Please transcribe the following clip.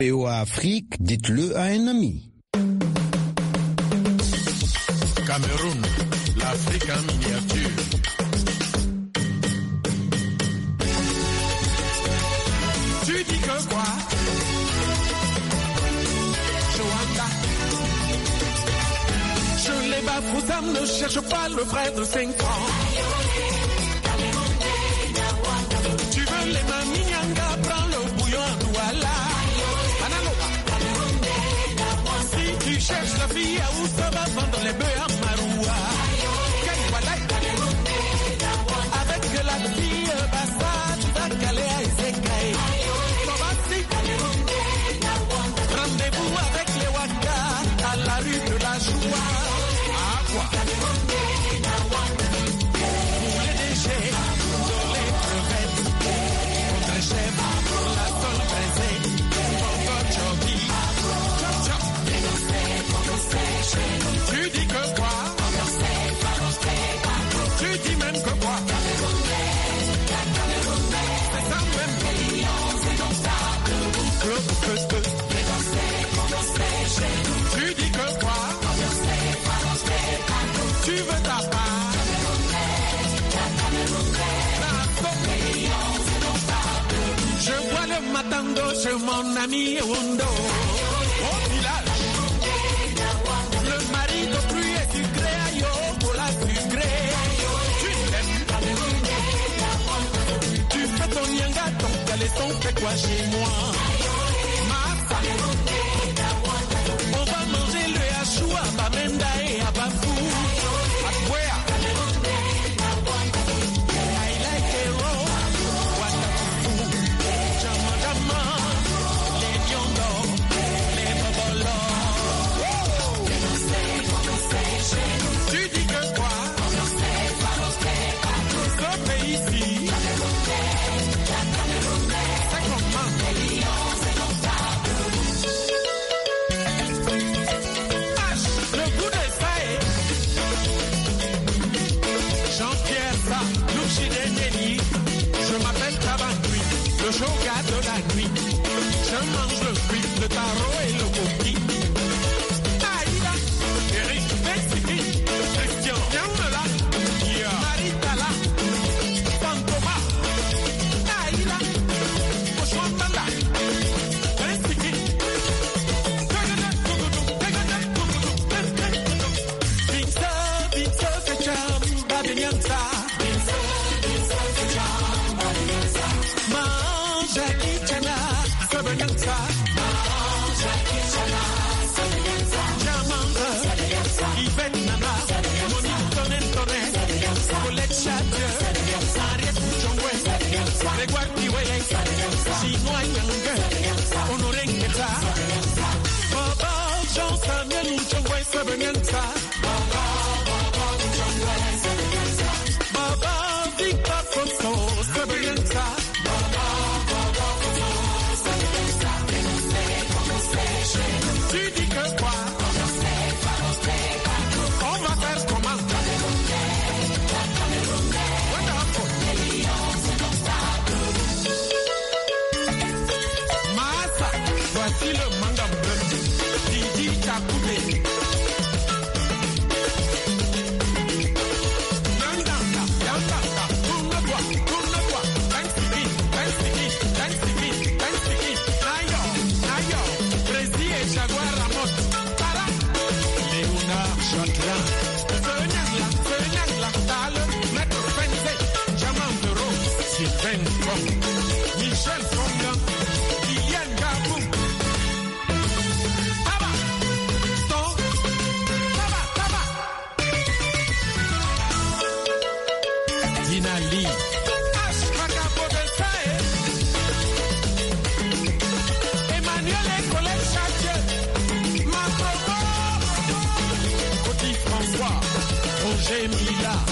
POA Afrique, dites-le à un ami. Cameroun, l'Afrique en miniature. Tu dis que quoi? Joanda. Je les bafoues, ça ne cherche pas le frère de 5 ans. Tu veux les maminianga, prends le bouillon à Douala. Si tu cherches la fille à où ça va vendre les bœufs à Maroua. Avec la fille Bassa, tu vas caler à Ezekaï. Rendez-vous avec les Waka à la rue de la Joie. À quoi? Pour les déchets, sur les crevettes, contre les chefs, la sonne pressée, pour Joby. Tu dis que quoi? Tu dis même que quoi? C'est ça même. Tu dis que quoi? Tu veux ta part? Je vois le matando chez mon ami Wondo. Au village, le mari de pluie est sucré, aïe, pour la sucré. Tu l'aimes. Tu fais ton yanga, ton caleçon, fais quoi chez moi? On va manger le hachou à Bamenda et à Bafou. À Bouéa. I like it raw. Watafu. Jamadama. Les Nyondo. Les Bobolo. Tu dis que quoi? Ce pays-ci. C'est comment? Le shoga de la nuit, je mange le fruit, le taro et le coquille. Aïda, Eric, Mexique, Christian, Yamela, Maritala, Fantoma, Aïda, Oshwambanda, Mexique. Vince, c'est chamba de Nyanza. Jackie Chana, Sabanyansa. Jackie Chana, Sabanyansa. Jamanga, Yvette Nana, Monique Tonentone, Colette Chadje, Ariette Mouchongwe, Grégoire Piwele, Chinois Yanga, Honoré Nketa, Baba Jean Samuel Mouchongwe, Sabanyansa. Baba Victor Fonso, Sabanyansa. Tu dis que quoi? On va faire comment? Massa, voici le manga bleu. Didi Kakoubé. Michel Fonga, Kylian Gabou. Taba, stop, taba. Dina Lee, Ashmaka Bodelsae, Emmanuel Colette Chadje, Macron, Côte François, Roger Mila.